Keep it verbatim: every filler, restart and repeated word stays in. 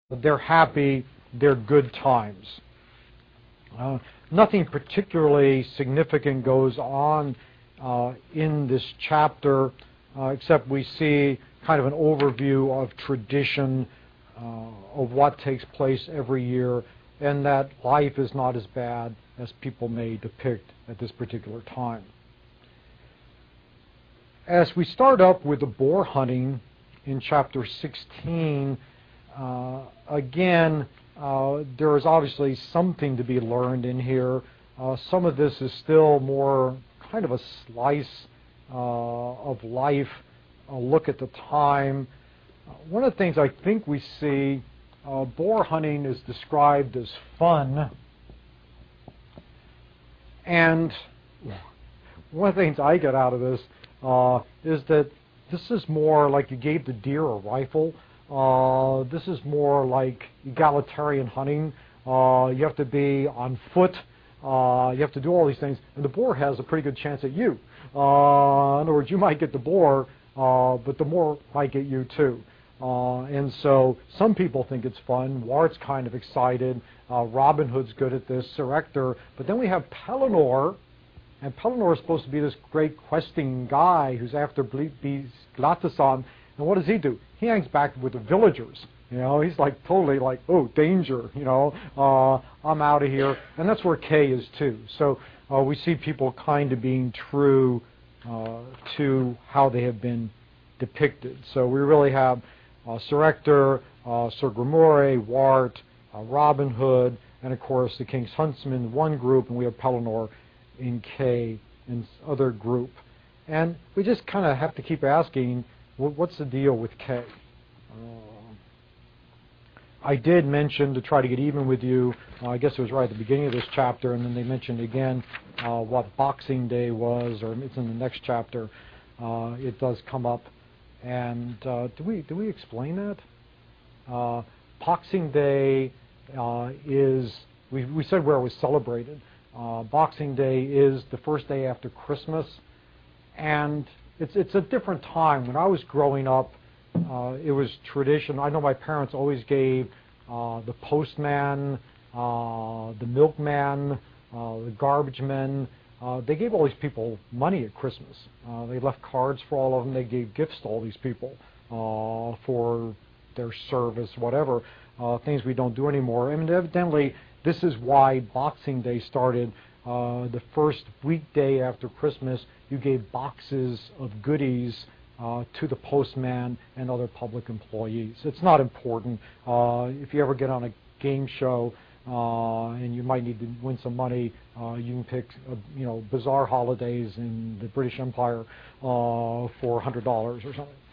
they're happy, they're good times. Uh, nothing particularly significant goes on uh, in this chapter, uh, except we see kind of an overview of tradition, uh, of what takes place every year, and that life is not as bad as people may depict at this particular time. As we start up with the boar hunting in chapter sixteen, uh, again, uh, there is obviously something to be learned in here. Uh, some of this is still more kind of a slice uh, of life, a look at the time. Uh, one of the things I think we see, uh, boar hunting is described as fun. And one of the things I get out of this uh, is that this is more like you gave the deer a rifle. Uh, this is more like egalitarian hunting. Uh, you have to be on foot. Uh, you have to do all these things. And the boar has a pretty good chance at you. Uh, in other words, you might get the boar, uh, but the boar might get you too. Uh, and so some people think it's fun. Wart's kind of excited. Uh, Robin Hood's good at this. Sir Ector. But then we have Pellinore. And Pellinore is supposed to be this great questing guy who's after Glatasan. And what does he do? He hangs back with the villagers. You know, he's like totally like, oh, danger, you know, uh, I'm out of here. And that's where Kay is too. So uh, we see people kind of being true uh, to how they have been depicted. So we really have uh, Sir Ector, uh, Sir Grimore, Wart, uh, Robin Hood, and of course the King's Huntsman, one group, and we have Pellinore in Kay in other group. And we just kind of have to keep asking, what's the deal with Kay? Uh, I did mention to try to get even with you, uh, I guess it was right at the beginning of this chapter, and then they mentioned again uh, what Boxing Day was, or it's in the next chapter. Uh, it does come up. And uh, do we do we explain that? Uh, Boxing Day uh, is, we, we said where it was celebrated. Uh, Boxing Day is the first day after Christmas, and it's it's a different time. When I was growing up, uh, it was tradition. I know my parents always gave uh, the postman, uh, the milkman, uh, the garbage men. Uh, they gave all these people money at Christmas. Uh, they left cards for all of them. They gave gifts to all these people uh, for their service, whatever, uh, things we don't do anymore. I mean, evidently, this is why Boxing Day started. Uh, the first weekday after Christmas, you gave boxes of goodies uh, to the postman and other public employees. It's not important. Uh, if you ever get on a game show uh, and you might need to win some money, uh, you can pick, uh, you know, bizarre holidays in the British Empire uh, for one hundred dollars or something.